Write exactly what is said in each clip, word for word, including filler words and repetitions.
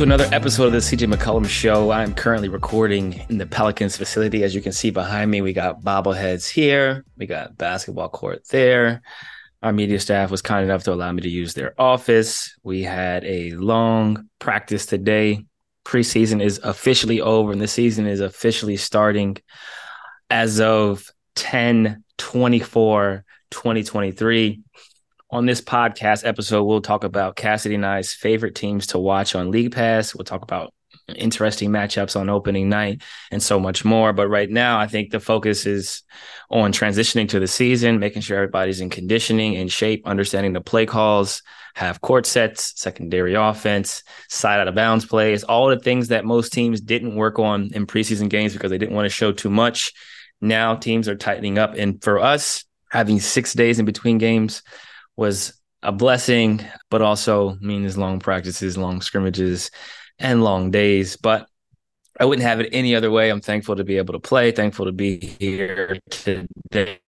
to another episode of the C J McCollum Show. I'm currently recording in the Pelicans facility. As you can see behind me, we got bobbleheads here. We got basketball court there. Our media staff was kind enough to allow me to use their office. We had a long practice today. Preseason is officially over, and the season is officially starting as of ten twenty-four twenty twenty-three. On this podcast episode, we'll talk about Cassidy and I's favorite teams to watch on League Pass. We'll talk about interesting matchups on opening night and so much more. But right now, I think the focus is on transitioning to the season, making sure everybody's in conditioning, in shape, understanding the play calls, have court sets, secondary offense, side out of bounds plays, all the things that most teams didn't work on in preseason games because they didn't want to show too much. Now teams are tightening up. And for us, having six days in between games was a blessing, but also means long practices, long scrimmages, and long days. But I wouldn't have it any other way. I'm thankful to be able to play, thankful to be here today,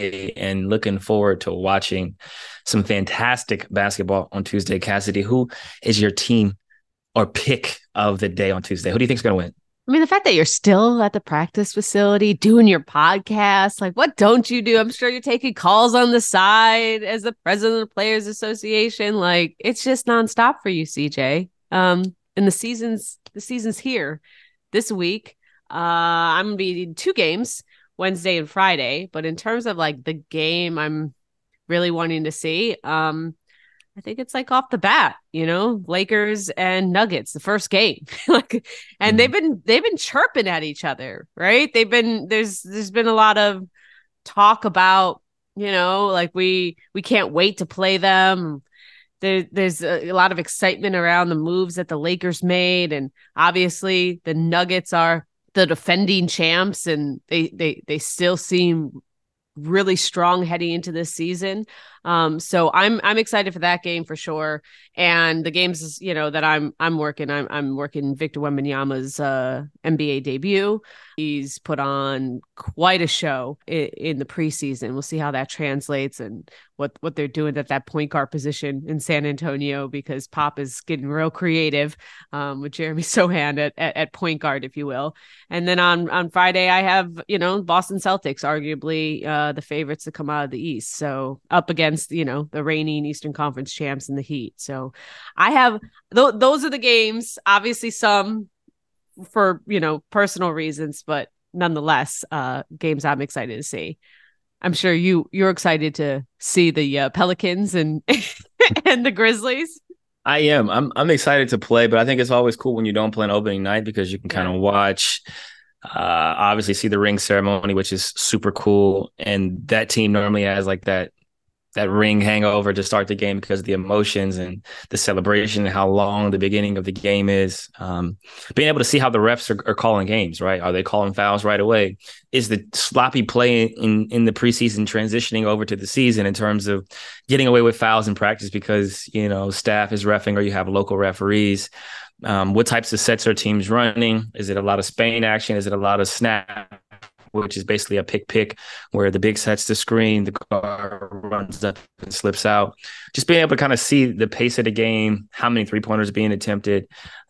and looking forward to watching some fantastic basketball on Tuesday. Cassidy, who is your team or pick of the day on Tuesday? Who do you think is going to win? I mean, the fact that you're still at the practice facility doing your podcast, like what don't you do? I'm sure you're taking calls on the side as the president of the Players Association. Like it's just nonstop for you, C J. Um, and the season's the season's here this week. Uh, I'm gonna be two games, Wednesday and Friday. But in terms of like the game, I'm really wanting to see. Um, I think it's like off the bat, you know, Lakers and Nuggets, the first game, like, and mm-hmm. they've been they've been chirping at each other, right? They've been there's there's been a lot of talk about, you know, like we we can't wait to play them. There, there's a, a lot of excitement around the moves that the Lakers made, and obviously the Nuggets are the defending champs, and they they they still seem really strong heading into this season. Um, so I'm I'm excited for that game for sure. And the games, you know, that I'm I'm working, I'm I'm working Victor Wembanyama's uh, N B A debut. He's put on quite a show in, in the preseason. We'll see how that translates and what what they're doing at that point guard position in San Antonio, because Pop is getting real creative um, with Jeremy Sohan at, at at point guard, if you will. And then on on Friday, I have, you know, Boston Celtics, arguably uh, the favorites to come out of the East. So up against, you know, the reigning Eastern Conference champs in the Heat. So I have th- those are the games, obviously some for, you know, personal reasons, but nonetheless, uh, games I'm excited to see. I'm sure you you're excited to see the uh, Pelicans and and the Grizzlies. I am. I'm I'm excited to play, but I think it's always cool when you don't play an opening night because you can kind of watch, uh, obviously see the ring ceremony, which is super cool. And that team normally has like that that ring hangover to start the game because of the emotions and the celebration and how long the beginning of the game is. Um, being able to see how the refs are, are calling games, right? Are they calling fouls right away? Is the sloppy play in, in the preseason transitioning over to the season in terms of getting away with fouls in practice because, you know, staff is reffing or you have local referees? Um, what types of sets are teams running? Is it a lot of Spain action? Is it a lot of snap, which is basically a pick-pick where the big sets the screen, the guard runs up and slips out. Just being able to kind of see the pace of the game, how many three-pointers are being attempted,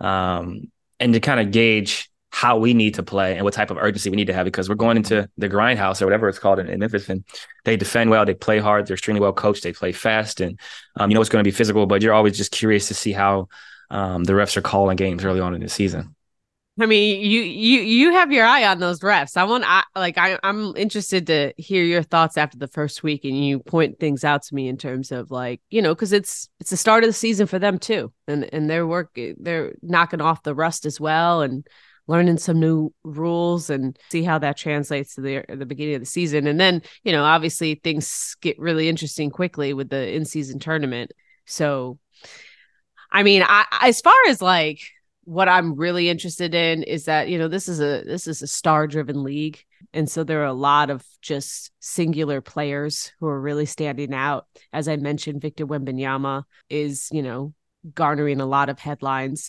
um, and to kind of gauge how we need to play and what type of urgency we need to have because we're going into the grindhouse or whatever it's called in, in Memphis, and they defend well, they play hard, they're extremely well coached, they play fast, and um, you know it's going to be physical, but you're always just curious to see how um, the refs are calling games early on in the season. I mean, you you you have your eye on those refs. I want, I like, I I'm interested to hear your thoughts after the first week, and you point things out to me in terms of like, you know, because it's it's the start of the season for them too, and and their work, they're knocking off the rust as well, and learning some new rules, and see how that translates to the the beginning of the season, and then you know, obviously things get really interesting quickly with the in season tournament. So, I mean, I as far as like. What I'm really interested in is that, you know, this is a this is a star driven league. And so there are a lot of just singular players who are really standing out. As I mentioned, Victor Wembanyama is, you know, garnering a lot of headlines.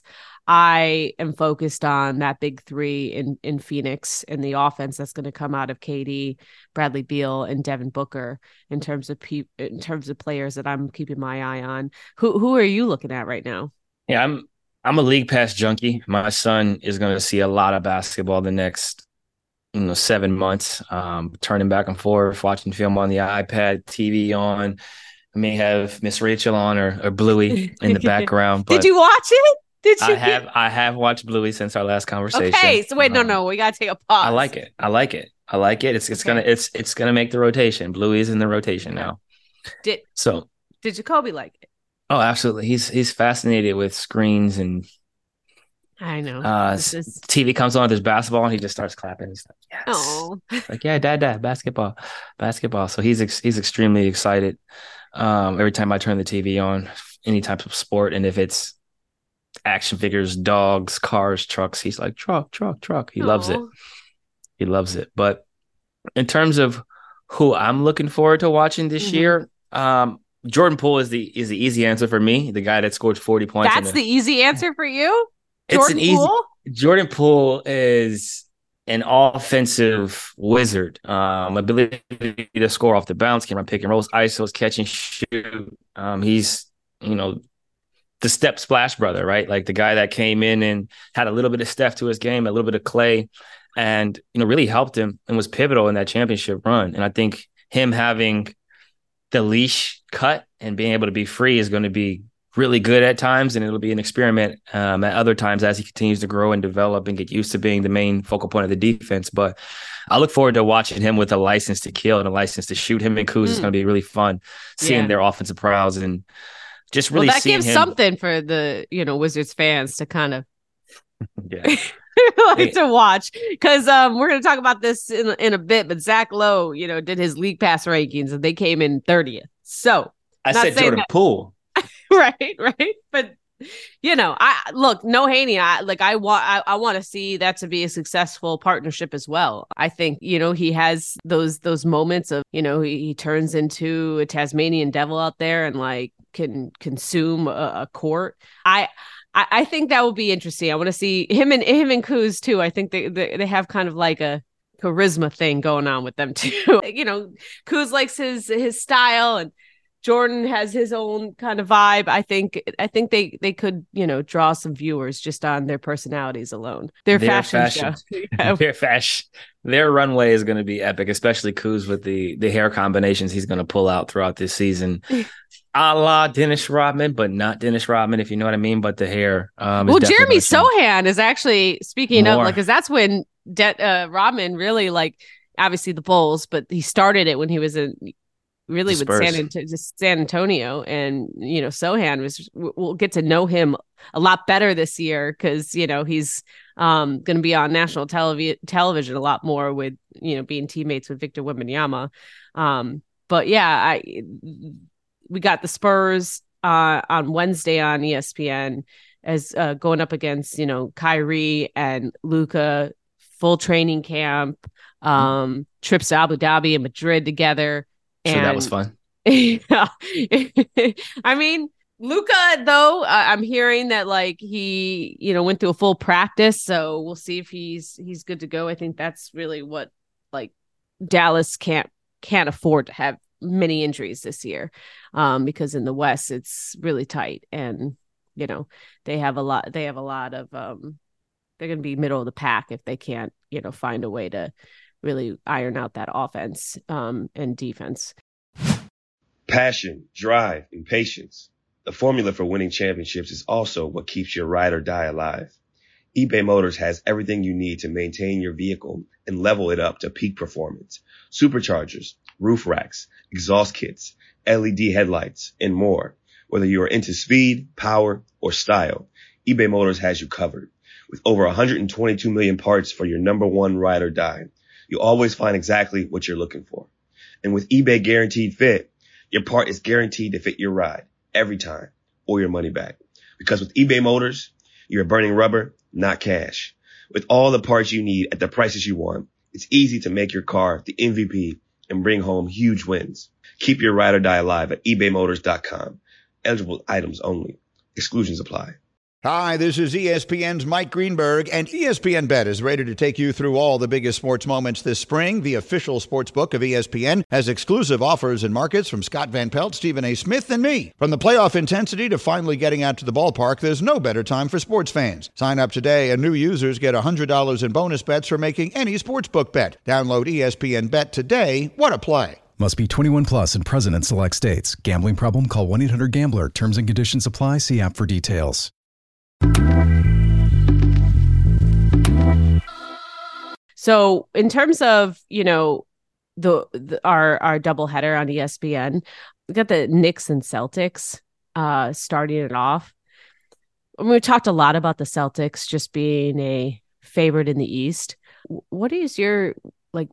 I am focused on that big three in, in Phoenix and the offense that's going to come out of K D, Bradley Beal, and Devin Booker in terms of pe- in terms of players that I'm keeping my eye on. Who who are you looking at right now? Yeah, I'm I'm a league pass junkie. My son is going to see a lot of basketball the next, you know, seven months. Um, turning back and forth, watching film on the iPad, T V on. I may have Miss Rachel on or, or Bluey in the background. But Did you watch it? Did you I have get... I have watched Bluey since our last conversation. Okay, so wait, no, Um, no, we gotta take a I pause. like it. I like it. I like it. It's it's Okay. gonna it's it's gonna make the rotation. Bluey's in the rotation Okay. now. Did So did Jacoby like it? oh, absolutely. He's he's fascinated with screens and I know. uh This is T V comes on, there's basketball, and he just starts clapping. He's like, yes. oh Like, yeah, dad, dad, basketball, basketball. So he's ex- he's extremely excited. Um, every time I turn the T V on, any type of sport, and if it's action figures, dogs, cars, trucks, he's like, truck, truck, truck. He loves it. oh. He loves it. But in terms of who I'm looking forward to watching this Mhm. year, um, Jordan Poole is the is the easy answer for me. The guy that scored forty points. That's the easy answer for you? It's Jordan an easy. Poole? Jordan Poole is an offensive wizard. Um, ability to score off the bounce, can run pick and rolls, I S Os, catch and shoot. Um, he's, you know, the step splash brother, right? Like the guy that came in and had a little bit of Steph to his game, a little bit of Clay, and, you know, really helped him and was pivotal in that championship run. And I think him having the leash cut and being able to be free is going to be really good at times, and it'll be an experiment um, at other times as he continues to grow and develop and get used to being the main focal point of the defense. But I look forward to watching him with a license to kill and a license to shoot. Him and Kuz mm. is going to be really fun seeing yeah. their offensive prowess and just really well, that seeing gives him. something for the, you know, Wizards fans to kind of yeah. like hey. to watch, because um, we're going to talk about this in, in a bit. But Zach Lowe, you know, did his league pass rankings and they came in thirtieth. So I said Jordan that- Poole. right, right. But you know, I look, no Haney. I like I want I, I want to see that to be a successful partnership as well. I think, you know, he has those those moments of, you know, he, he turns into a Tasmanian devil out there and like can consume a, a court. I I think that will be interesting. I want to see him and him and Kuz too. I think they, they they have kind of like a charisma thing going on with them too. You know, Kuz likes his his style and Jordan has his own kind of vibe. I think I think they they could, you know, draw some viewers just on their personalities alone. Their, their fashion, fashion show. Yeah. Their fashion. Their runway is going to be epic, especially Kuz with the the hair combinations he's going to pull out throughout this season. A la Dennis Rodman, but not Dennis Rodman, if you know what I mean. But the hair. Um, well, Jeremy Sohan is actually speaking More. of like, because that's when De- uh, Rodman really like, obviously the Bulls, but he started it when he was in really with San, San Antonio, and you know Sohan was. We'll get to know him a lot better this year because you know he's um, going to be on national television television a lot more with, you know, being teammates with Victor Wembanyama. Um, but yeah, I. We got the Spurs uh, on Wednesday on E S P N as uh, going up against, you know, Kyrie and Luka, full training camp, um, trips to Abu Dhabi and Madrid together. So and, that was fun. Yeah. I mean, Luka, though, uh, I'm hearing that like he, you know, went through a full practice. So we'll see if he's he's good to go. I think that's really what like Dallas can't can't afford to have many injuries this year, um, because in the West it's really tight, and you know they have a lot. They have a lot of. Um, they're going to be middle of the pack if they can't, you know, find a way to really iron out that offense um, and defense. Passion, drive, and patience. The formula for winning championships is also what keeps your ride or die alive. eBay Motors has everything you need to maintain your vehicle and level it up to peak performance. Superchargers, roof racks, exhaust kits, L E D headlights, and more. Whether you are into speed, power, or style, eBay Motors has you covered. With over one hundred twenty-two million parts for your number one ride or die, you'll always find exactly what you're looking for. And with eBay Guaranteed Fit, your part is guaranteed to fit your ride every time, or your money back. Because with eBay Motors, you're burning rubber, not cash. With all the parts you need at the prices you want, it's easy to make your car the M V P and bring home huge wins. Keep your ride or die alive at ebay motors dot com. Eligible items only. Exclusions apply. Hi, this is E S P N's Mike Greenberg, and E S P N Bet is ready to take you through all the biggest sports moments this spring. The official sports book of E S P N has exclusive offers and markets from Scott Van Pelt, Stephen A. Smith, and me. From the playoff intensity to finally getting out to the ballpark, there's no better time for sports fans. Sign up today, and new users get one hundred dollars in bonus bets for making any sportsbook bet. Download E S P N Bet today. What a play. Must be twenty-one plus and present in select states. Gambling problem? Call one eight hundred gambler. Terms and conditions apply. See app for details. So in terms of, you know, the, the our our doubleheader on E S P N, we got the Knicks and Celtics uh, starting it off. And we talked a lot about the Celtics just being a favorite in the East. What is your, like,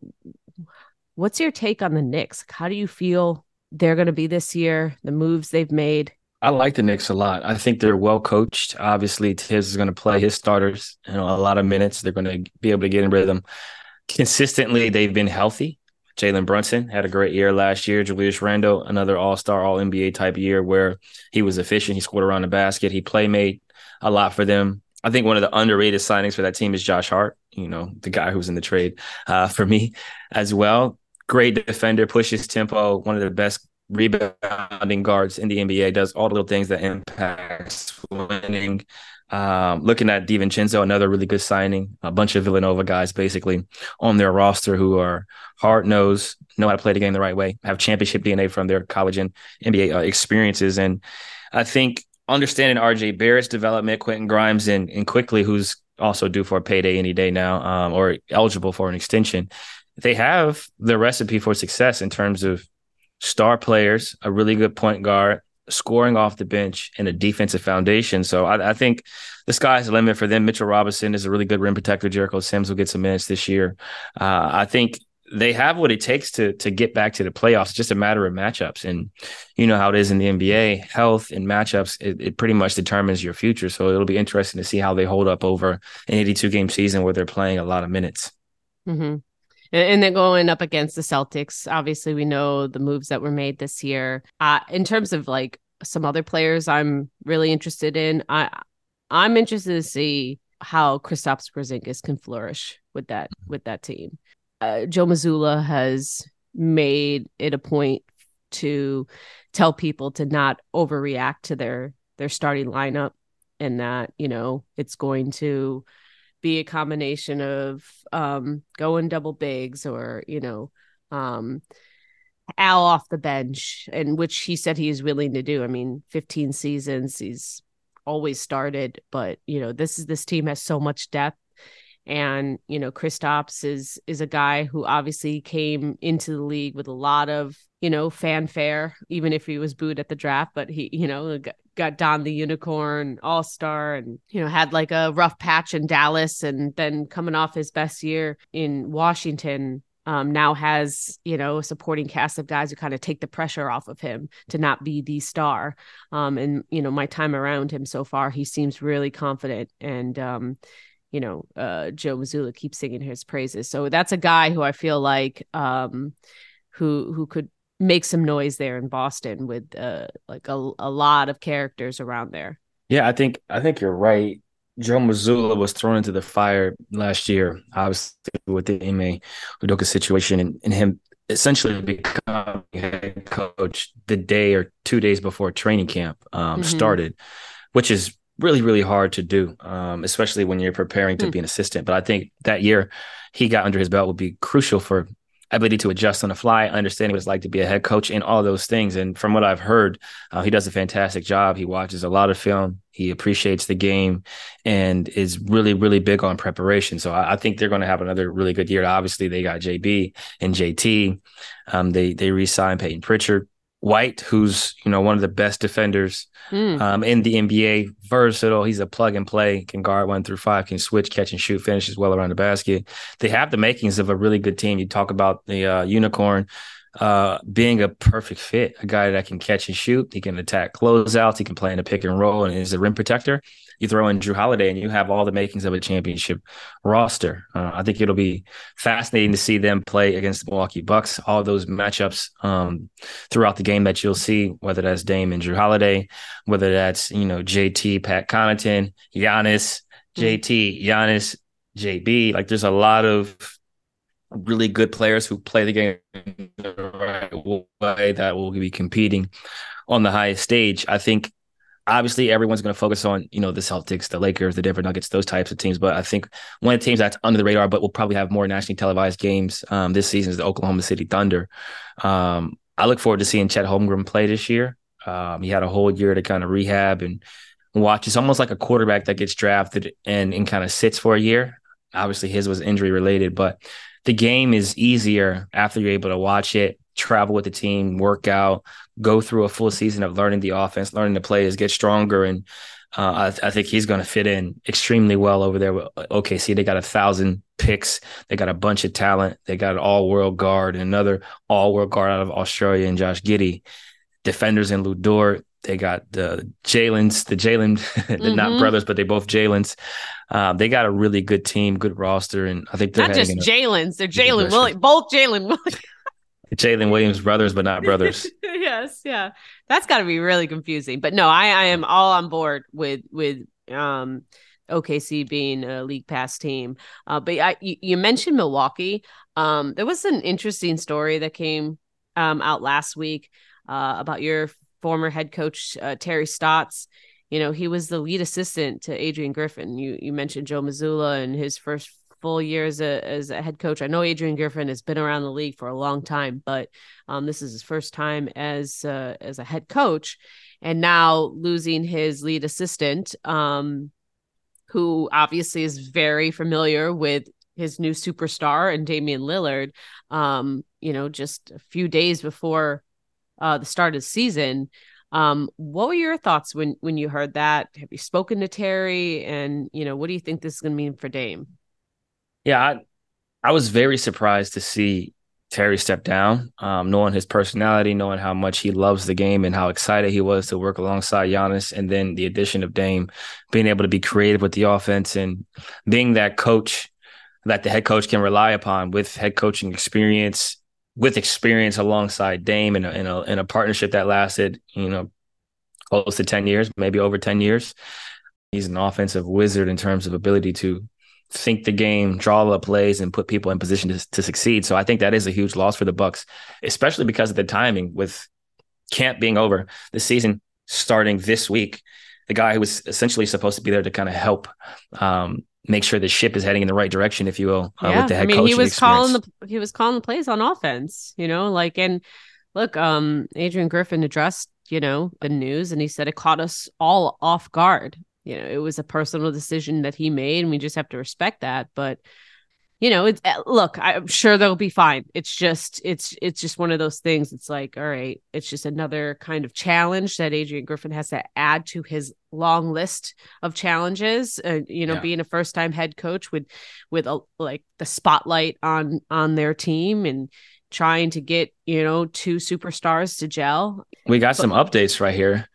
what's your take on the Knicks? How do you feel they're going to be this year, the moves they've made? I like the Knicks a lot. I think they're well coached. Obviously, Tiz is going to play his starters, you know, a lot of minutes. They're going to be able to get in rhythm. Consistently, they've been healthy. Jalen Brunson had a great year last year. Julius Randle, another all-star, all-N B A type year where he was efficient. He scored around the basket. He playmade a lot for them. I think one of the underrated signings for that team is Josh Hart, you know, the guy who's in the trade uh, for me as well. Great defender, pushes tempo, one of the best rebounding guards in the N B A, does all the little things that impacts winning. Um, looking at DiVincenzo, another really good signing, a bunch of Villanova guys basically on their roster who are hard-nosed, know how to play the game the right way, have championship D N A from their college and N B A uh, experiences. And I think understanding R J Barrett's development, Quentin Grimes, and, and Quickly, who's also due for a payday any day now, um, or eligible for an extension, they have the recipe for success in terms of star players, a really good point guard, scoring off the bench, and a defensive foundation. So I, I think the sky's the limit for them. Mitchell Robinson is a really good rim protector. Jericho Sims will get some minutes this year. Uh, I think they have what it takes to to get back to the playoffs. It's just a matter of matchups. And you know how it is in the N B A, health and matchups, it, it pretty much determines your future. So it'll be interesting to see how they hold up over an eighty-two game season where they're playing a lot of minutes. Mm-hmm. And then going up against the Celtics, obviously we know the moves that were made this year. Uh, in terms of like some other players I'm really interested in, I, I'm interested to see how Kristaps Porzingis can flourish with that with that team. Uh, Joe Mazzulla has made it a point to tell people to not overreact to their their starting lineup, and that, you know, it's going to be a combination of um, going double bigs or, you know, um, Al off the bench, and which he said he is willing to do. I mean, fifteen seasons, he's always started, but, you know, this is this team has so much depth. And, you know, Kristaps is is a guy who obviously came into the league with a lot of, you know, fanfare, even if he was booed at the draft, but he, you know, got, got donned the unicorn all-star and, you know, had like a rough patch in Dallas, and then coming off his best year in Washington, um, now has, you know, a supporting cast of guys who kind of take the pressure off of him to not be the star. Um, and, you know, my time around him so far, he seems really confident, and, um, you know, uh, Joe Mazzulla keeps singing his praises. So that's a guy who I feel like um, who who could make some noise there in Boston with uh, like a, a lot of characters around there. Yeah, I think I think you're right. Joe Mazzulla was thrown into the fire last year, obviously with the Ime Udoka situation, and, and him essentially becoming head coach the day or two days before training camp um, mm-hmm. started, which is really, really hard to do, um, especially when you're preparing to mm. be an assistant. But I think that year he got under his belt would be crucial for ability to adjust on the fly, understanding what it's like to be a head coach and all those things. And from what I've heard, uh, he does a fantastic job. He watches a lot of film. He appreciates the game and is really, really big on preparation. So I, I think they're going to have another really good year. Obviously, they got J B and J T. Um, they they re-signed Peyton Pritchard. White, who's, you know, one of the best defenders mm. um, in the N B A, versatile. He's a plug and play, can guard one through five, can switch, catch and shoot, finishes well around the basket. They have the makings of a really good team. You talk about the uh, unicorn. uh, being a perfect fit, a guy that can catch and shoot. He can attack closeouts. He can play in a pick and roll and is a rim protector. You throw in Jrue Holiday and you have all the makings of a championship roster. Uh, I think it'll be fascinating to see them play against the Milwaukee Bucks, all those matchups um, throughout the game that you'll see, whether that's Dame and Jrue Holiday, whether that's, you know, J T, Pat Connaughton, Giannis, J T, Giannis, J B. Like there's a lot of really good players who play the game the right way that will be competing on the highest stage. I think obviously everyone's going to focus on, you know, the Celtics, the Lakers, the Denver Nuggets, those types of teams. But I think one of the teams that's under the radar, but will probably have more nationally televised games um, this season is the Oklahoma City Thunder. Um, I look forward to seeing Chet Holmgren play this year. Um, he had a whole year to kind of rehab and watch. It's almost like a quarterback that gets drafted and, and kind of sits for a year. Obviously his was injury related, but the game is easier after you're able to watch it, travel with the team, work out, go through a full season of learning the offense, learning the plays, get stronger. And uh, I, I think he's going to fit in extremely well over there with O K C. They got a thousand picks. They got a bunch of talent. They got an all-world guard and another all-world guard out of Australia and Josh Giddey. Defenders in Lu Dort. They got the Jalen's, the Jalen, they're mm-hmm. not brothers, but they both Jalen's. Um, they got a really good team, good roster, and I think they're not just Jalen's. They're Jalen Williams, both Jalen Williams. Jalen Williams brothers, but not brothers. Yes, yeah, that's got to be really confusing. But no, I, I am all on board with with um, O K C being a league pass team. Uh, but I, you, you mentioned Milwaukee. Um, there was an interesting story that came um, out last week uh, about your former head coach, uh, Terry Stotts. You know, he was the lead assistant to Adrian Griffin. You you mentioned Joe Mazzulla and his first full year as a, as a head coach. I know Adrian Griffin has been around the league for a long time, but um, this is his first time as, uh, as a head coach. And now losing his lead assistant, um, who obviously is very familiar with his new superstar and Damian Lillard, um, you know, just a few days before uh, the start of the season. Um, what were your thoughts when, when you heard that? Have you spoken to Terry? And, you know, what do you think this is going to mean for Dame? Yeah, I, I was very surprised to see Terry step down, um, knowing his personality, knowing how much he loves the game and how excited he was to work alongside Giannis. And then the addition of Dame, being able to be creative with the offense and being that coach that the head coach can rely upon with head coaching experience, with experience alongside Dame in a, in a, in a partnership that lasted, you know, close to ten years, maybe over ten years. He's an offensive wizard in terms of ability to think the game, draw up plays, and put people in position to, to succeed. So I think that is a huge loss for the Bucks, especially because of the timing with camp being over, the season starting this week. The guy who was essentially supposed to be there to kind of help um, make sure the ship is heading in the right direction, if you will, uh, yeah. with the head I mean, coaching he was experience. calling the he was calling the plays on offense, you know, like, and look, um, Adrian Griffin addressed, you know, the news, and he said it caught us all off guard. You know, it was a personal decision that he made, and we just have to respect that. But, you know, it's look, I'm sure they'll be fine. It's just, it's, it's just one of those things. It's like, all right, it's just another kind of challenge that Adrian Griffin has to add to his long list of challenges. Uh, you know, yeah. being a first time head coach with, with a, like the spotlight on, on their team and trying to get, you know, two superstars to gel. We got but, some updates right here.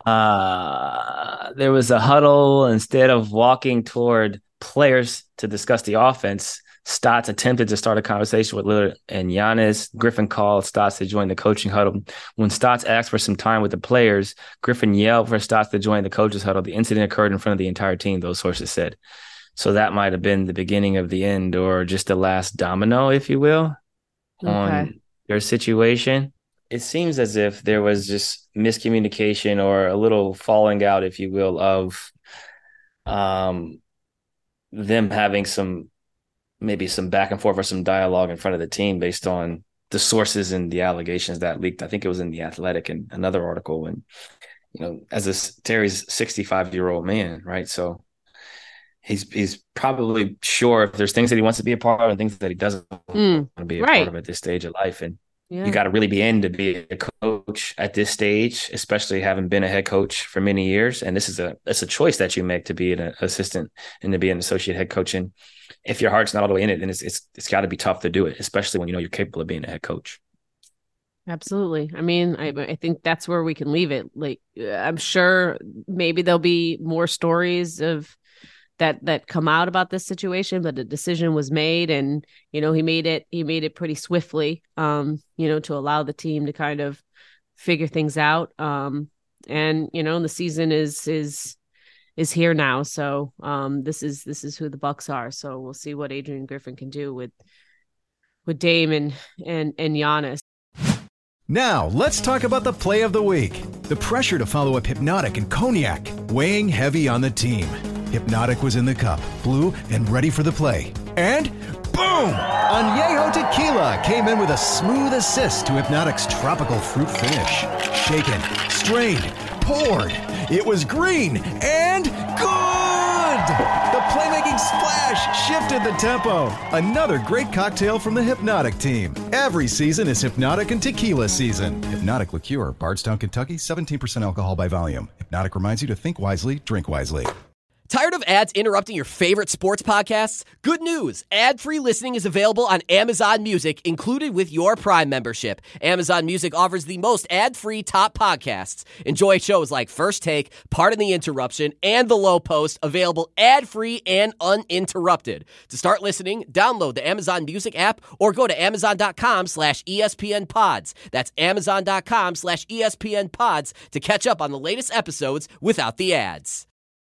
Uh, there was a huddle. Instead of walking toward players to discuss the offense, Stotts attempted to start a conversation with Lillard and Giannis. Griffin called Stotts to join the coaching huddle. When Stotts asked for some time with the players, Griffin yelled for Stotts to join the coaches huddle. The incident occurred in front of the entire team, those sources said. So that might have been the beginning of the end, or just the last domino, if you will, okay. on their situation. It seems as if there was just miscommunication or a little falling out, if you will, of um, them having some, maybe some back and forth or some dialogue in front of the team based on the sources and the allegations that leaked. I think it was in The Athletic and another article. And, you know, as a Terry's sixty-five year old man, right? So he's, he's probably sure if there's things that he wants to be a part of and things that he doesn't mm, want to be a right. part of at this stage of life. And yeah. you got to really be in to be a coach at this stage, especially having been a head coach for many years. And this is a, it's a choice that you make to be an assistant and to be an associate head coach. And if your heart's not all the way in it, then it's, it's, it's got to be tough to do it, especially when you know you're capable of being a head coach. Absolutely. I mean, I, I think that's where we can leave it. Like, I'm sure maybe there'll be more stories of that that come out about this situation, but the decision was made, and you know he made it he made it pretty swiftly. Um, you know, to allow the team to kind of figure things out. Um, and you know, the season is is is here now. So um, this is this is who the Bucks are. So we'll see what Adrian Griffin can do with with Dame and and and Giannis. Now, let's talk about the play of the week. The pressure to follow up Hypnotic and Cognac, weighing heavy on the team. Hypnotic was in the cup, blue, and ready for the play. And boom! Añejo Tequila came in with a smooth assist to Hypnotic's tropical fruit finish. Shaken, strained, poured. It was green and good! The playmaking splash shifted the tempo. Another great cocktail from the Hypnotic team. Every season is Hypnotic and Tequila season. Hypnotic Liqueur, Bardstown, Kentucky, seventeen percent alcohol by volume. Hypnotic reminds you to think wisely, drink wisely. Tired of ads interrupting your favorite sports podcasts? Good news! Ad-free listening is available on Amazon Music, included with your Prime membership. Amazon Music offers the most ad-free top podcasts. Enjoy shows like First Take, Pardon the Interruption, and The Low Post, available ad-free and uninterrupted. To start listening, download the Amazon Music app or go to amazon.com slash ESPN pods. That's amazon.com slash ESPN pods to catch up on the latest episodes without the ads.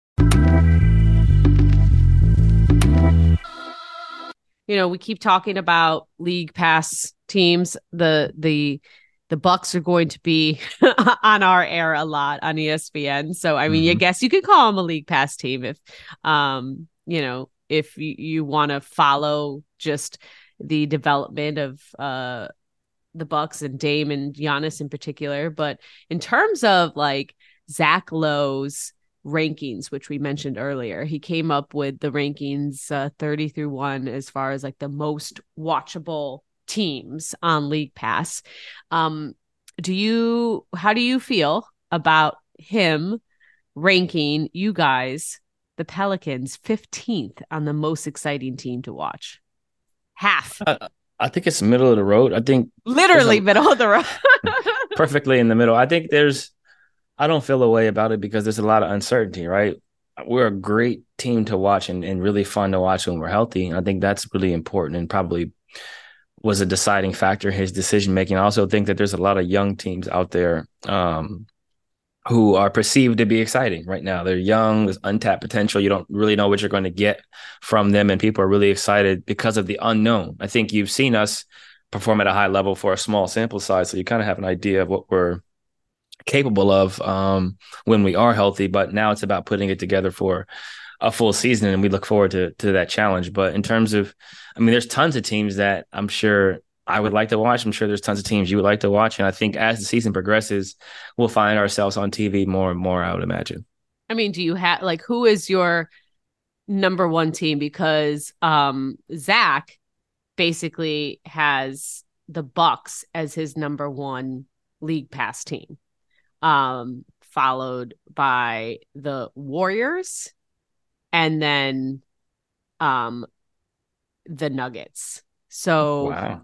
You know, we keep talking about league pass teams. The the the Bucks are going to be on our air a lot on E S P N. So I mean, mm-hmm. I guess you could call them a league pass team if um, you know, if you, you want to follow just the development of uh the Bucks and Dame and Giannis in particular. But in terms of like Zach Lowe's rankings, which we mentioned earlier, he came up with the rankings uh, thirty through one as far as like the most watchable teams on League Pass. Um, do you, how do you feel about him ranking you guys, the Pelicans, fifteenth on the most exciting team to watch? Half. Uh, I think it's middle of the road. I think literally a, middle of the road. Perfectly in the middle. I think there's, I don't feel a way about it because there's a lot of uncertainty, right? We're a great team to watch and, and really fun to watch when we're healthy. And I think that's really important and probably was a deciding factor in his decision-making. I also think that there's a lot of young teams out there um, who are perceived to be exciting right now. They're young, there's untapped potential. You don't really know what you're going to get from them. And people are really excited because of the unknown. I think you've seen us perform at a high level for a small sample size. So you kind of have an idea of what we're capable of um, when we are healthy, but now it's about putting it together for a full season, and we look forward to to that challenge. But in terms of, I mean, there's tons of teams that I'm sure I would like to watch. I'm sure there's tons of teams you would like to watch, and I think as the season progresses, we'll find ourselves on T V more and more, I would imagine. I mean, do you have, like, who is your number one team? Because um, Zach basically has the Bucks as his number one league pass team. Um, followed by the Warriors and then um, the Nuggets. So wow.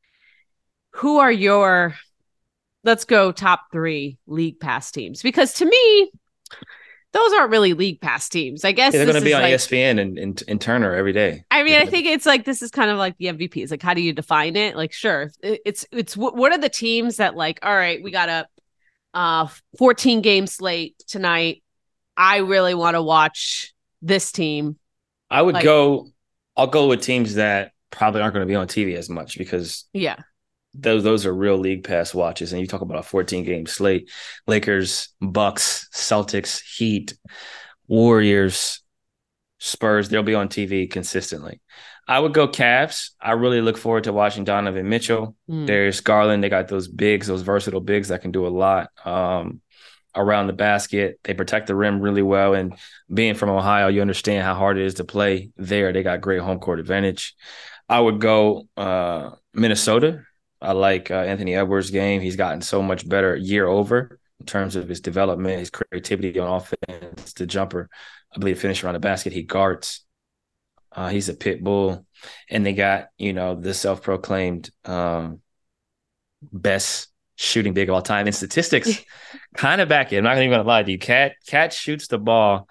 Who are your, let's go top three league pass teams? Because to me, those aren't really league pass teams. I guess yeah, they're going to be on like, E S P N and, and, and Turner every day. I mean, I think it's like, this is kind of like the M V Ps. Like, how do you define it? Like, sure. It's, it's, what are the teams that like, all right, we got to, Uh, fourteen game slate tonight. I really want to watch this team. I would like, go, I'll go with teams that probably aren't going to be on T V as much because yeah, those those are real league pass watches. And you talk about a fourteen game slate: Lakers, Bucks, Celtics, Heat, Warriors, Spurs. They'll be on T V consistently. I would go Cavs. I really look forward to watching Donovan Mitchell, mm. Darius Garland. They got those bigs, those versatile bigs that can do a lot um, around the basket. They protect the rim really well. And being from Ohio, you understand how hard it is to play there. They got great home court advantage. I would go uh, Minnesota. I like uh, Anthony Edwards' game. He's gotten so much better year over in terms of his development, his creativity on offense, the jumper. I believe finish around the basket he guards. Uh, he's a pit bull. And they got, you know, the self-proclaimed um, best shooting big all time. And statistics kind of back it. I'm not even going to lie to you. Cat Cat shoots the ball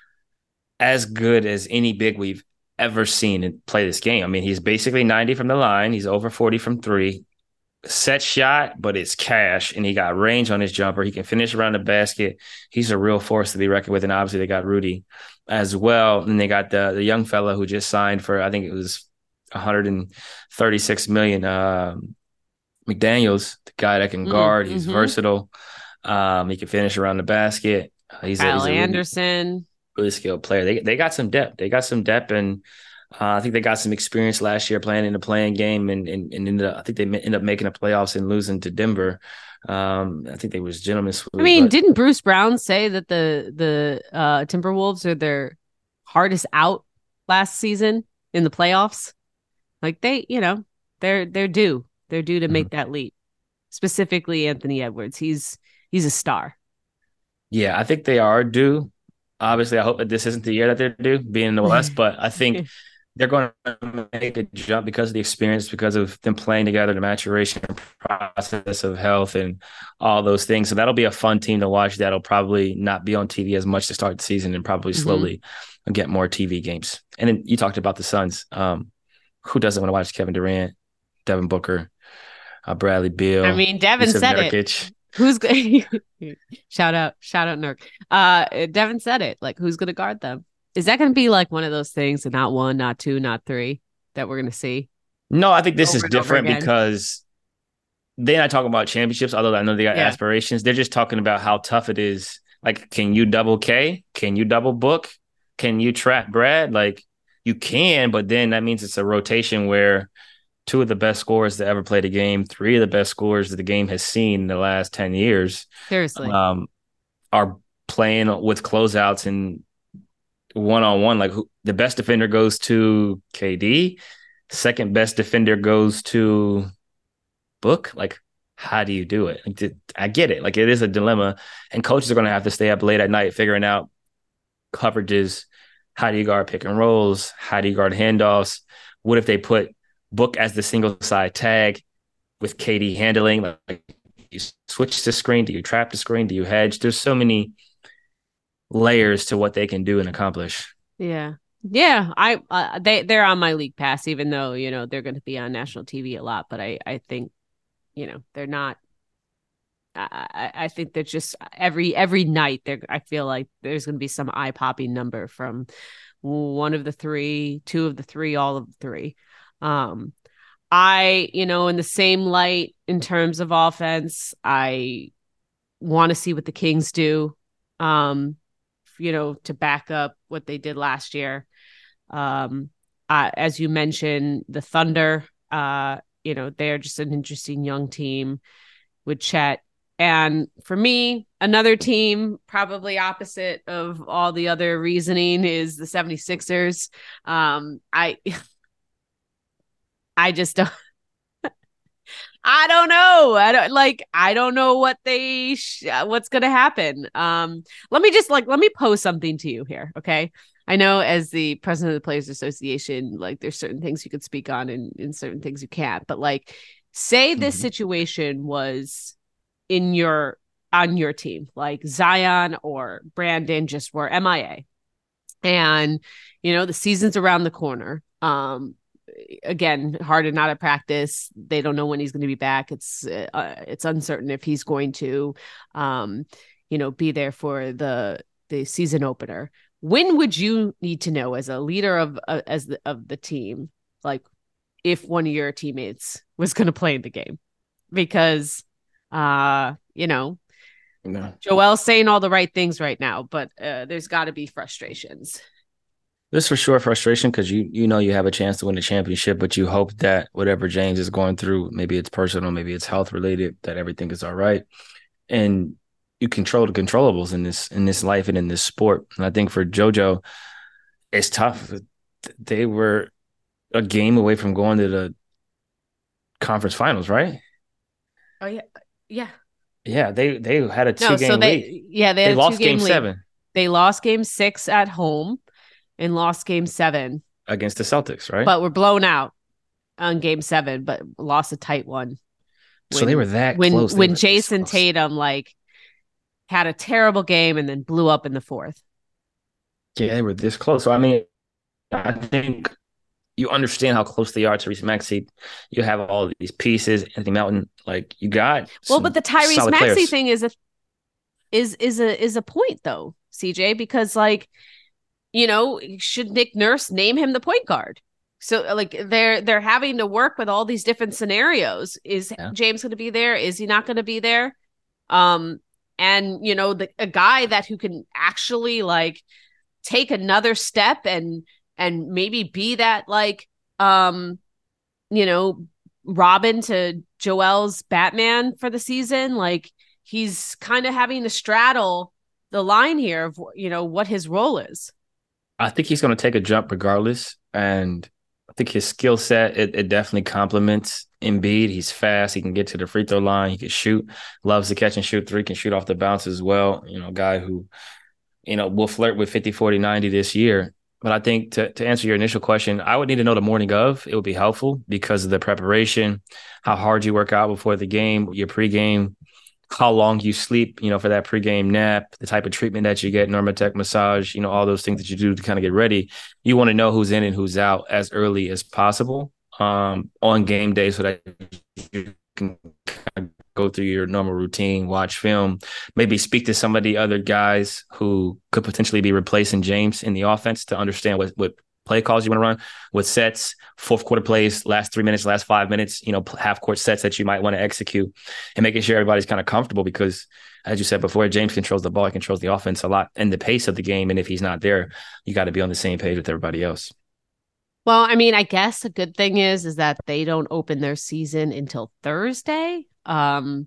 as good as any big we've ever seen and play this game. I mean, he's basically ninety from the line. He's over forty from three. Set shot, but it's cash, and he got range on his jumper. He can finish around the basket. He's a real force to be reckoned with, and obviously they got Rudy as well. And they got the the young fella who just signed for, I think it was one hundred thirty-six million dollars, um, McDaniels, the guy that can guard. Mm-hmm. He's versatile. Um, he can finish around the basket. He's Kyle a, he's a Anderson. Really, really skilled player. They they got some depth. They got some depth, and uh, I think they got some experience last year playing in the playing game, and and, and ended up, I think they ended up making the playoffs and losing to Denver. Um, I think they was gentlemen. I mean, but... didn't Bruce Brown say that the the uh, Timberwolves are their hardest out last season in the playoffs? Like they, you know, they're they're due. They're due to make mm-hmm. that leap. Specifically, Anthony Edwards. He's he's a star. Yeah, I think they are due. Obviously, I hope that this isn't the year that they're due, being in the West, but I think they're going to make a jump because of the experience, because of them playing together, the maturation process of health and all those things. So that'll be a fun team to watch. That'll probably not be on T V as much to start the season, and probably slowly mm-hmm. get more T V games. And then you talked about the Suns. Um, who doesn't want to watch Kevin Durant, Devin Booker, uh, Bradley Beal? I mean, Devin Yusuf said Nurkic. It. Who's going shout out, shout out Nurk. Uh, Devin said it. Like, who's going to guard them? Is that going to be like one of those things, and not one, not two, not three, that we're going to see? No, I think this is different because they're not talking about championships, although I know they got yeah. aspirations. They're just talking about how tough it is. Like, can you double K? Can you double Book? Can you trap Brad? Like, you can, but then that means it's a rotation where two of the best scorers to ever play the game, three of the best scorers that the game has seen in the last ten years, seriously, um, are playing with closeouts and one-on-one. Like, who, the best defender goes to K D, second best defender goes to Book. Like, how do you do it? Like, I get it. Like, it is a dilemma, and coaches are going to have to stay up late at night figuring out coverages. How do you guard pick and rolls? How do you guard handoffs? What if they put Book as the single side tag with K D handling? Like, you switch the screen? Do you trap the screen? Do you hedge? There's so many layers to what they can do and accomplish. Yeah. Yeah. I, uh, they, they're on my league pass, even though, you know, they're going to be on national T V a lot, but I, I think, you know, they're not, I, I think they're just every, every night they're, I feel like there's going to be some eye popping number from one of the three, two of the three, all of the three. Um, I, you know, in the same light, in terms of offense, I want to see what the Kings do, um, you know, to back up what they did last year. Um, uh, as you mentioned, the Thunder, uh, you know, they're just an interesting young team with Chet. And for me, another team probably opposite of all the other reasoning is the seventy-sixers. Um, I... I just don't, I don't know. I don't like, I don't know what they, sh- what's going to happen. Um, let me just like, let me pose something to you here. Okay. I know as the president of the Players Association, like there's certain things you could speak on and, and certain things you can't, but like, say this mm-hmm. situation was in your, on your team, like Zion or Brandon just were M I A, and, you know, the season's around the corner. Um, Again, Harden not at practice. They don't know when he's going to be back. It's uh, it's uncertain if he's going to, um, you know, be there for the the season opener. When would you need to know as a leader of uh, as the of the team, like if one of your teammates was going to play in the game? Because, uh, you know, no. Joel's saying all the right things right now, but uh, there's got to be frustrations. There's for sure frustration because you you know you have a chance to win the championship, but you hope that whatever James is going through, maybe it's personal, maybe it's health related, that everything is all right. And you control the controllables in this in this life and in this sport. And I think for JoJo, it's tough. They were a game away from going to the conference finals, right? Oh yeah, yeah, yeah. They they had a two no, game so they, lead. Yeah, they, they had lost game lead. seven. They lost game six at home. And lost game seven against the Celtics, right? But we're blown out on game seven, but lost a tight one. When, so they were that when, close. When Jason Tatum like had a terrible game and then blew up in the fourth. Yeah, they were this close. So I mean, I think you understand how close they are to Tyrese Maxey. You have all these pieces, Anthony Melton, like you got. Well, but the Tyrese Maxey players. thing is a is is a is a point though, C J, because like, you know, should Nick Nurse name him the point guard? So like they're they're having to work with all these different scenarios. Is yeah. James going to be there? Is he not going to be there? Um, and you know, the a guy that who can actually like take another step and and maybe be that like um, you know, Robin to Joel's Batman for the season. Like he's kind of having to straddle the line here of, you know, what his role is. I think he's going to take a jump regardless, and I think his skill set, it, it definitely complements Embiid. He's fast. He can get to the free throw line. He can shoot. Loves to catch and shoot three. Can shoot off the bounce as well. You know, a guy who, you know, will flirt with fifty, forty, ninety this year. But I think to, to answer your initial question, I would need to know the morning of. It would be helpful because of the preparation, how hard you work out before the game, your pregame, how long you sleep, you know, for that pregame nap, the type of treatment that you get, Normatec massage, you know, all those things that you do to kind of get ready. You want to know who's in and who's out as early as possible um, on game day so that you can kind of go through your normal routine, watch film, maybe speak to some of the other guys who could potentially be replacing James in the offense to understand what, what play calls you want to run, what sets, fourth quarter plays, last three minutes, last five minutes, you know, half court sets that you might want to execute, and making sure everybody's kind of comfortable because, as you said before, James controls the ball, he controls the offense a lot and the pace of the game. And if he's not there, you got to be on the same page with everybody else. Well, I mean, I guess a good thing is, is that they don't open their season until Thursday. Um,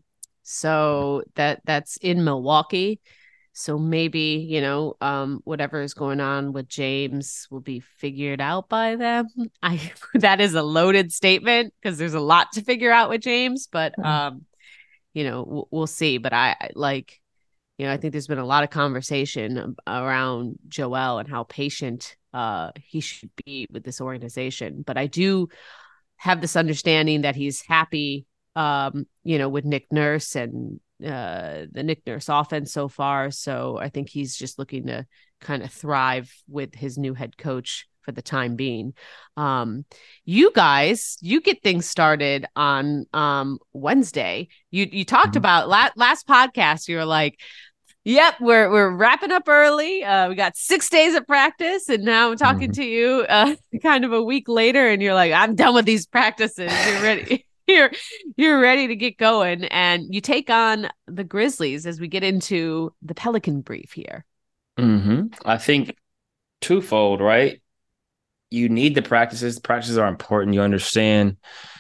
so that that's in Milwaukee. So maybe, you know, um, whatever is going on with James will be figured out by them. I that is a loaded statement because there's a lot to figure out with James, but um, you know, we'll, we'll see. But I like, you know, I think there's been a lot of conversation around Joel and how patient uh he should be with this organization. But I do have this understanding that he's happy, um, you know, with Nick Nurse and uh the Nick Nurse offense so far. So I think he's just looking to kind of thrive with his new head coach for the time being. Um, you guys, you get things started on um Wednesday. You you talked mm-hmm. about la- last podcast. You were like, "Yep, we're we're wrapping up early. Uh, we got six days of practice, and now I'm talking mm-hmm. to you uh, kind of a week later, and you're like, I'm done with these practices. You're ready." You're you're ready to get going, and you take on the Grizzlies as we get into the Pelican brief here. Mm-hmm. I think twofold, right? You need the practices. The practices are important. You understand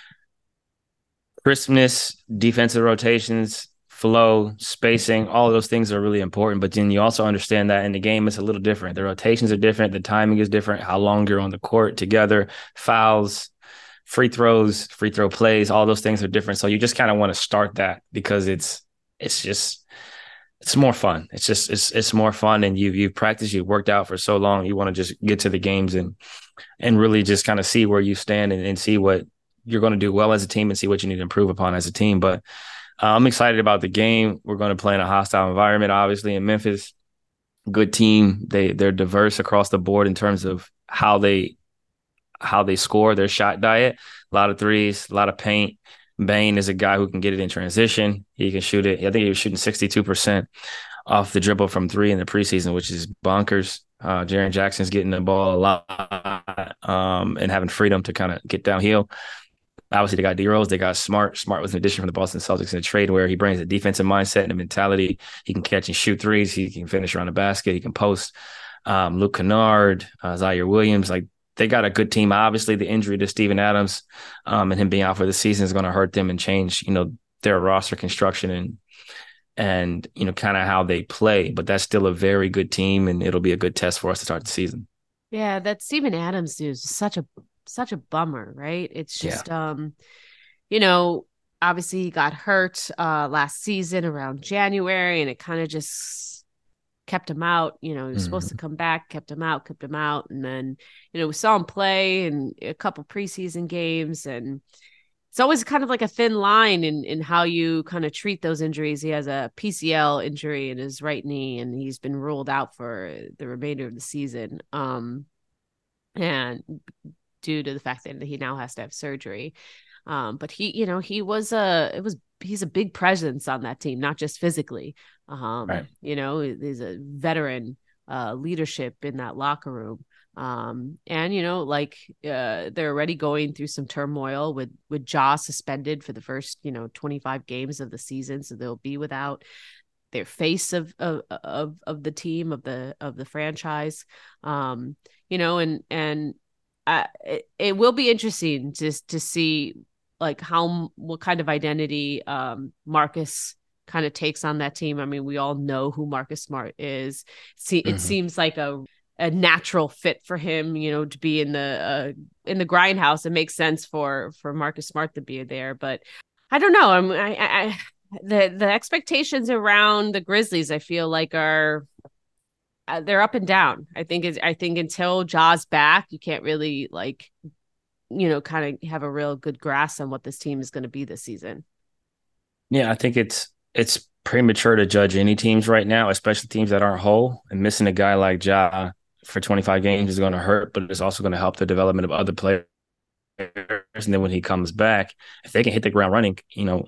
crispness, defensive rotations, flow, spacing, all of those things are really important. But then you also understand that in the game, it's a little different. The rotations are different. The timing is different. How long you're on the court together, fouls, free throws, free throw plays, all those things are different. So you just kind of want to start that because it's it's just it's more fun. It's just it's it's more fun, and you you've practiced, you've worked out for so long. You want to just get to the games and and really just kind of see where you stand and, and see what you're going to do well as a team and see what you need to improve upon as a team. But uh, I'm excited about the game. We're going to play in a hostile environment, obviously in Memphis. Good team. They they're diverse across the board in terms of how they. how they score, their shot diet, a lot of threes, a lot of paint. Bane is a guy who can get it in transition. He can shoot it. I think he was shooting sixty-two percent off the dribble from three in the preseason, which is bonkers. Uh, Jaren Jackson's getting the ball a lot um, and having freedom to kind of get downhill. Obviously, they got D-Rose. They got Smart. Smart was an addition from the Boston Celtics in a trade where he brings a defensive mindset and a mentality. He can catch and shoot threes. He can finish around the basket. He can post. Um, Luke Kennard, uh, Zaire Williams, like, they got a good team. Obviously, the injury to Steven Adams um, and him being out for the season is going to hurt them and change, you know, their roster construction and, and you know, kind of how they play. But that's still a very good team, and it'll be a good test for us to start the season. Yeah, that Steven Adams dude is such a such a bummer, right? It's just, yeah. um, you know, obviously he got hurt uh, last season around January, and it kind of just kept him out. You know, he was mm-hmm. supposed to come back, kept him out, kept him out. And then, you know, we saw him play in a couple preseason games, and it's always kind of like a thin line in, in how you kind of treat those injuries. He has a P C L injury in his right knee, and he's been ruled out for the remainder of the season. Um, and due to the fact that he now has to have surgery. Um, but he, you know, he was a, it was, he's a big presence on that team, not just physically. Um, right. You know, he's a veteran uh, leadership in that locker room. Um, and, you know, like uh, they're already going through some turmoil with, with Ja suspended for the first, you know, twenty-five games of the season. So they'll be without their face of, of, of, of the team, of the, of the franchise. Um, you know, and, and uh, it, it will be interesting just to see like how, what kind of identity um, Marcus kind of takes on that team. I mean, we all know who Marcus Smart is. See, it mm-hmm. seems like a, a natural fit for him, you know, to be in the, uh, in the grindhouse. It makes sense for, for Marcus Smart to be there, but I don't know. I'm, I, I, the, the expectations around the Grizzlies, I feel like are, uh, they're up and down. I think it's, I think until Ja's back, you can't really like, you know, kind of have a real good grasp on what this team is going to be this season. Yeah, I think it's it's premature to judge any teams right now, especially teams that aren't whole. And missing a guy like Ja for twenty-five games is going to hurt, but it's also going to help the development of other players. And then when he comes back, if they can hit the ground running, you know,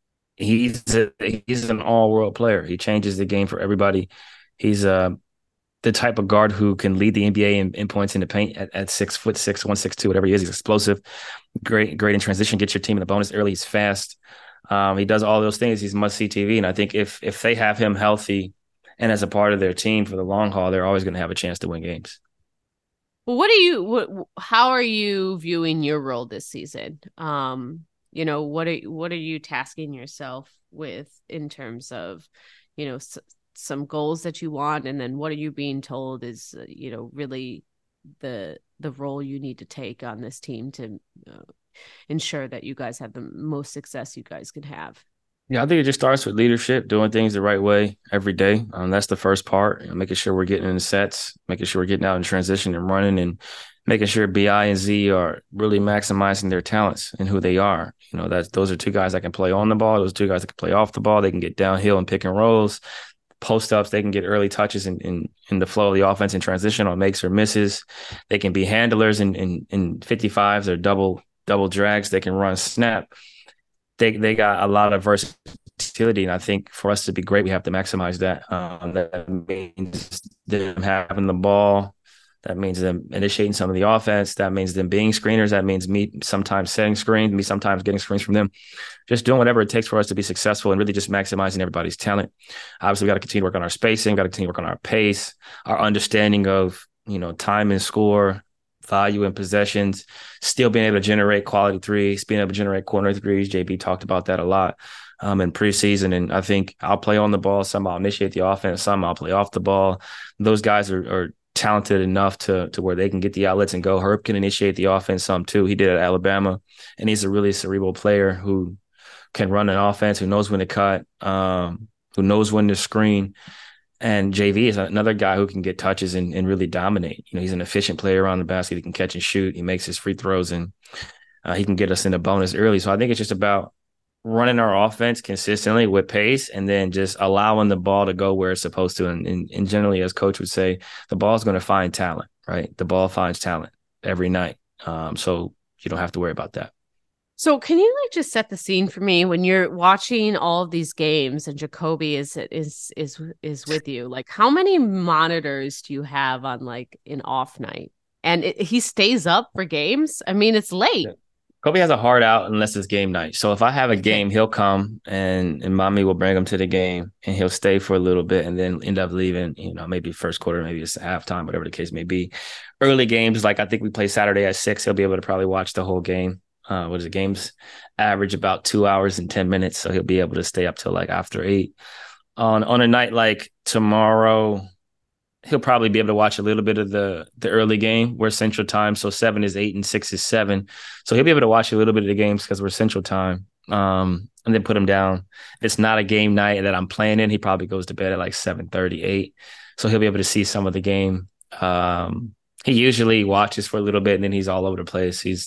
he's a, he's an all-world player. He changes the game for everybody. He's uh, the type of guard who can lead the N B A in, in points in the paint at, at six foot six, one six two, whatever he is. He's explosive, great, great in transition. Get your team in the bonus early. He's fast. Um, he does all those things. He's must see T V. And I think if if they have him healthy and as a part of their team for the long haul, they're always going to have a chance to win games. Well, what do you? What? How are you viewing your role this season? Um, you know, what are what are you tasking yourself with in terms of, you know, s- some goals that you want, and then what are you being told is, uh, you know, really the the role you need to take on this team to uh, ensure that you guys have the most success you guys can have? Yeah, I think it just starts with leadership, doing things the right way every day. Um, that's the first part, you know, making sure we're getting in the sets, making sure we're getting out in transition and running, and making sure B I and Z are really maximizing their talents and who they are. You know, that's those are two guys that can play on the ball. Those are two guys that can play off the ball. They can get downhill and pick and rolls. Post-ups, they can get early touches in, in, in the flow of the offense in transition on makes or misses. They can be handlers in, in, in fifty-fives or double double drags. They can run snap. They they got a lot of versatility, and I think for us to be great, we have to maximize that. Um, that means them having the ball. That means them initiating some of the offense. That means them being screeners. That means me sometimes setting screens, me sometimes getting screens from them. Just doing whatever it takes for us to be successful and really just maximizing everybody's talent. Obviously, we got to continue to work on our spacing. Got to continue to work on our pace, our understanding of, you know, time and score, value and possessions, still being able to generate quality threes, being able to generate corner threes. J B talked about that a lot um, in preseason. And I think I'll play on the ball. Some I'll initiate the offense. Some I'll play off the ball. Those guys are, are talented enough to to where they can get the outlets and go. Herb can initiate the offense some too. He did it at Alabama, and he's a really cerebral player who can run an offense, who knows when to cut, um, who knows when to screen. And J V is another guy who can get touches and, and really dominate. You know, he's an efficient player around the basket. He can catch and shoot. He makes his free throws, and uh, he can get us in the bonus early. So I think it's just about running our offense consistently with pace, and then just allowing the ball to go where it's supposed to. And, and, and generally, as coach would say, the ball is going to find talent, right? The ball finds talent every night. Um, so you don't have to worry about that. So can you like just set the scene for me when you're watching all of these games and Jacoby is is is is with you? Like, how many monitors do you have on like an off night? And it, he stays up for games? I mean, it's late. Yeah. Kobe has a hard out unless it's game night. So if I have a game, he'll come and, and mommy will bring him to the game, and he'll stay for a little bit and then end up leaving, you know, maybe first quarter, maybe it's halftime, whatever the case may be. Early games, like I think we play Saturday at six, he'll be able to probably watch the whole game. Uh, what is it? Games average about two hours and ten minutes. So he'll be able to stay up till like after eight. On on a night like tomorrow, he'll probably be able to watch a little bit of the the early game. We're Central Time, so seven is eight and six is seven. So he'll be able to watch a little bit of the games because we're Central Time, um, and then put him down. If it's not a game night that I'm playing in, he probably goes to bed at like seven thirty, eight. So he'll be able to see some of the game. Um, he usually watches for a little bit, and then he's all over the place. He's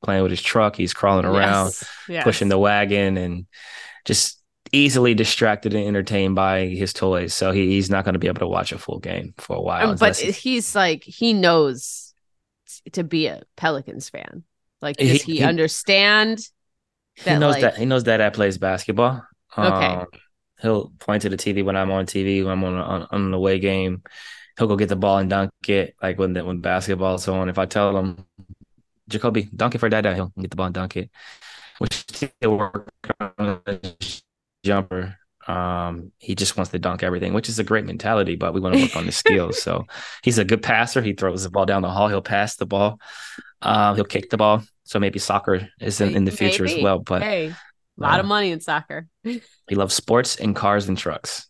playing with his truck. He's crawling around, Yes. Yes. pushing the wagon, and just easily distracted and entertained by his toys. So he, he's not going to be able to watch a full game for a while. Um, but he's like, he knows to be a Pelicans fan. Like, does he, he, he understand that? He knows like, that. He knows that I plays basketball. Okay. Um, he'll point to the T V when I'm on T V, when I'm on, on, on an away game. He'll go get the ball and dunk it, like when the, when basketball's on. If I tell him, Jacoby, dunk it for Dada, he'll get the ball and dunk it. Which he'll work on his jumper. Um, he just wants to dunk everything, which is a great mentality, but we want to work on the skills. So he's a good passer. He throws the ball down the hall. He'll pass the ball. Um, he'll kick the ball. So maybe soccer is in, in the future maybe. as well. But hey, a lot uh, of money in soccer. he loves sports and cars and trucks.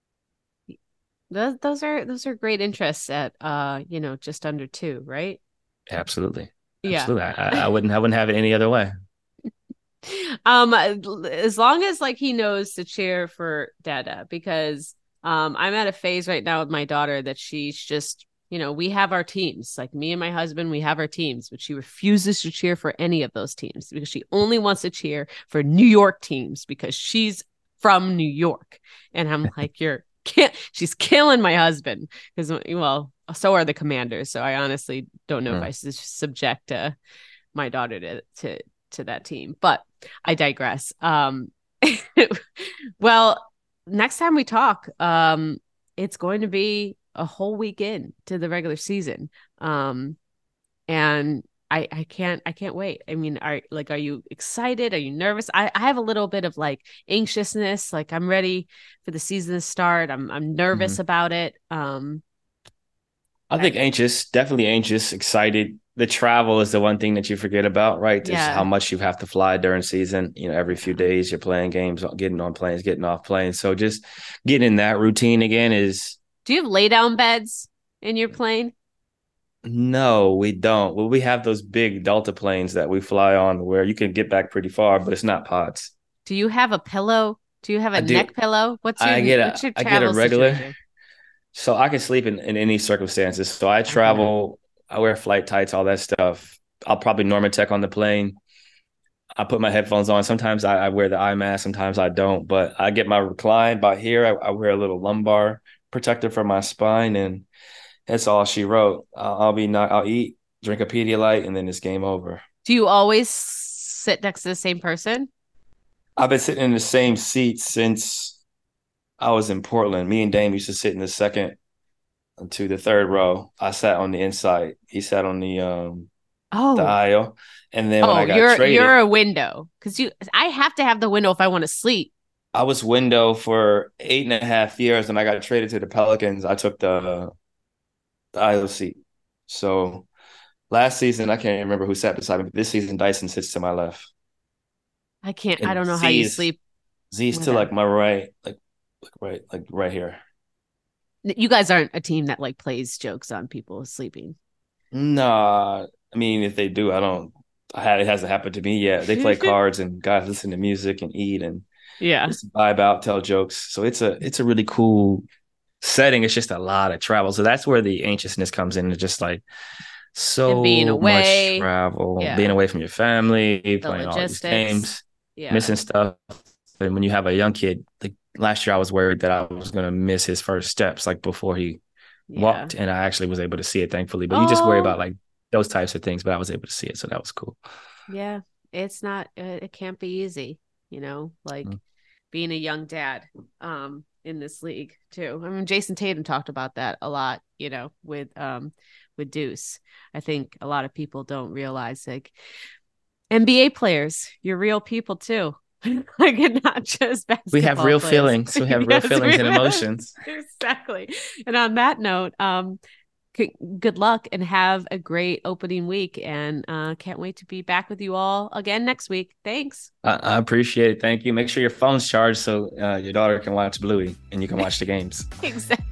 Those, those are those are great interests at uh you know just under two, right? Absolutely, Yeah. absolutely. I, I wouldn't I wouldn't have it any other way. Um, as long as like he knows to cheer for Dada, because um I'm at a phase right now with my daughter that she's just, you know, we have our teams, like me and my husband, we have our teams, but she refuses to cheer for any of those teams because she only wants to cheer for New York teams because she's from New York. And I'm like, you're can't she's killing my husband because, well, so are the Commanders. So I honestly don't know mm. if I should subject uh, my daughter to, to to that team, but I digress. Um, well, next time we talk, um, it's going to be a whole weekend to the regular season. Um, and I, I can't, I can't wait. I mean, are like, are you excited? Are you nervous? I, I have a little bit of like anxiousness. Like I'm ready for the season to start. I'm, I'm nervous mm-hmm. about it. Um, I think I, anxious, definitely anxious, excited. The travel is the one thing that you forget about, right? Just yeah. how much you have to fly during season. You know, every few days you're playing games, getting on planes, getting off planes. So just getting in that routine again is. Do you have lay down beds in your plane? No, we don't. Well, we have those big Delta planes that we fly on where you can get back pretty far, but it's not pods. Do you have a pillow? Do you have a I neck do. pillow? What's your, I get a, what's your I get a regular. Situation? So I can sleep in, in any circumstances. So I travel, I wear flight tights, all that stuff. I'll probably Normatec on the plane. I put my headphones on. Sometimes I, I wear the eye mask. Sometimes I don't. But I get my recline by here. I, I wear a little lumbar protector for my spine, and that's all she wrote. I'll, I'll be not. I'll eat, drink a Pedialyte, and then it's game over. Do you always sit next to the same person? I've been sitting in the same seat since I was in Portland. Me and Dame used to sit in the second to the third row. I sat on the inside. He sat on the um oh the aisle. And then oh, when I got you're traded, you're a window because you. I have to have the window if I want to sleep. I was window for eight and a half years, and I got traded to the Pelicans. I took the the aisle seat. So last season, I can't remember who sat beside me. But this season, Dyson sits to my left. I can't. And I don't know Z how you is, sleep. Z's to like my right, like, like right, like right here. You guys aren't a team that like plays jokes on people sleeping. Nah, I mean, if they do, I don't. I had it hasn't happened to me yet. They play cards and guys listen to music and eat and yeah, just vibe out, tell jokes. So it's a it's a really cool setting. It's just a lot of travel. So that's where the anxiousness comes in. It's just like so and being away, much travel, yeah. being away from your family, the playing logistics. all these games, yeah. missing stuff. And when you have a young kid, like last year, I was worried that I was going to miss his first steps, like before he yeah. walked, and I actually was able to see it, thankfully. But oh. you just worry about like those types of things, but I was able to see it, so that was cool. Yeah, it's not. Uh, it can't be easy, you know, like mm. being a young dad um, in this league too. I mean, Jason Tatum talked about that a lot, you know, with um, with Deuce. I think a lot of people don't realize like N B A players, you're real people too. Like not just basketball we have real players. feelings we have yes, real feelings we and have. emotions. Exactly. And on that note, um c- good luck and have a great opening week, and uh can't wait to be back with you all again next week. Thanks. I, I appreciate it. Thank you. Make sure your phone's charged so uh, your daughter can watch Bluey and you can watch the games. Exactly.